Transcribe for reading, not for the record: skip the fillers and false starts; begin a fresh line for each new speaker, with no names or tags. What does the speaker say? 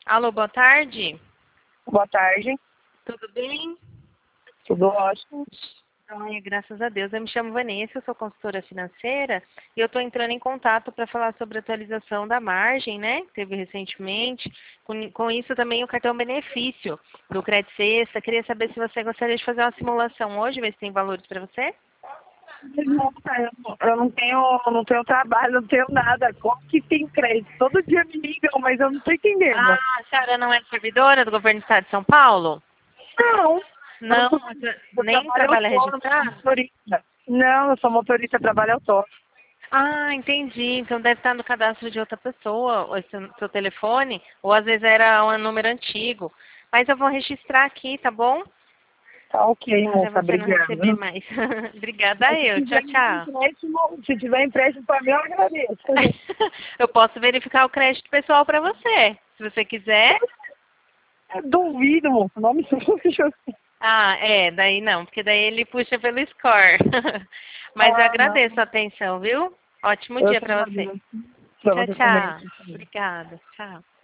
Alô, boa tarde.
Boa tarde,
Tudo bem?
tudo ótimo.
Ai, graças a Deus. Eu me chamo Vanessa, eu sou consultora financeira e eu estou entrando em contato para falar sobre a atualização da margem, né? Que teve recentemente. Com isso também o cartão benefício do Credit Sexta. Queria saber se você gostaria de fazer uma simulação hoje, ver se tem valores para você.
Eu não tenho trabalho, não tenho nada. Como que tem crédito? Todo dia me ligam, mas eu não tô entendendo.
Ah, a senhora não é servidora do governo do estado de São Paulo?
Não,
Não,
eu
nem
trabalho
trabalha
autônomo, eu sou
registrado?
motorista. Não, eu sou motorista, trabalho autônomo.
Ah, entendi. Então deve estar no cadastro de outra pessoa, ou seu telefone, ou às vezes era um número antigo. Mas eu vou registrar aqui, tá bom?
Tá ok,
Para
moça,
você não receber
obrigada.
mais. Obrigada
Mas se
eu.
tiver
Tchau, tchau.
empréstimo, se tiver empréstimo para mim, eu agradeço.
Eu posso verificar o crédito pessoal para você, se você quiser.
Eu duvido, moça, não me suja.
Ah, é, daí não, porque daí ele puxa pelo score. Mas eu
Ah, não.
agradeço a atenção, viu? Ótimo
Eu
dia
que
para você.
agradeço. Para
Tchau,
você também.
tchau. Obrigada. Tchau.